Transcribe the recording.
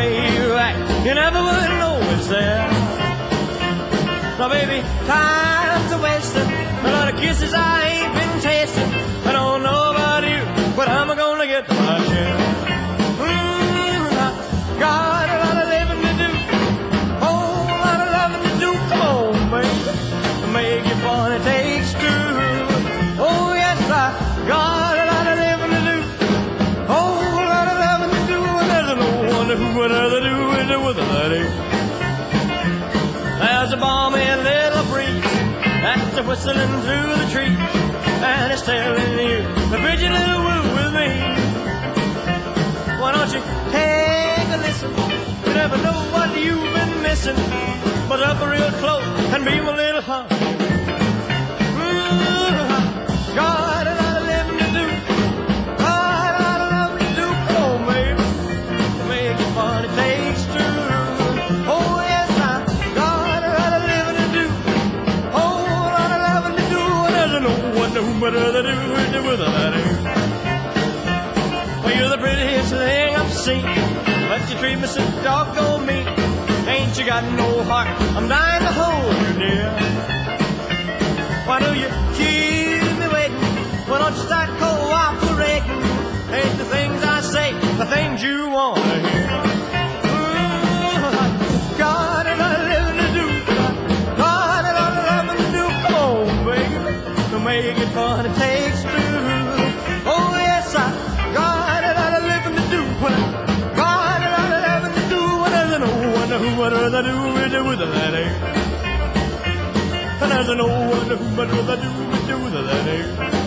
way you act, you never would know it's there. Now baby, time's a wasting, a lot of kisses I ain't been tasting. I don't know about you, but I'm gonna get my share. I got a lot of living to do, whole lot of loving to do. Come on, baby, make it fun, it takes two. Oh yes, I got a lot of living to do, whole lot of loving to do. And there's no wonder who would rather do it with a lady. There's a balmy little breeze that's a whistling through the trees, and it's telling you a pretty little woo with me. Why don't you take a listen? You never know what you've been missing, but up real close and be my little honey. Got a lot of living to do, got a lot of loving to do. Come on, baby, to make it fun it takes two. Oh yes, I got a lot of living to do, whole lot of loving to do. And there's no one who would rather do it with a lady. Well, you're the prettiest thing I've seen, but you treat me so doggone mean. Ain't you got no heart? I'm dying to hold you, dear. Why do you keep me waiting? Why don't you start cooperating? Ain't the things I say the things you want to hear? Got a lot of living to do, got a lot of loving to do. Come on, baby, to make it fun it takes two. Oh yes, I got a lot of living to do, got a lot of loving to do. And there's no wonder who would rather do it with a lady. And there's no wonder who would rather do it with a lady.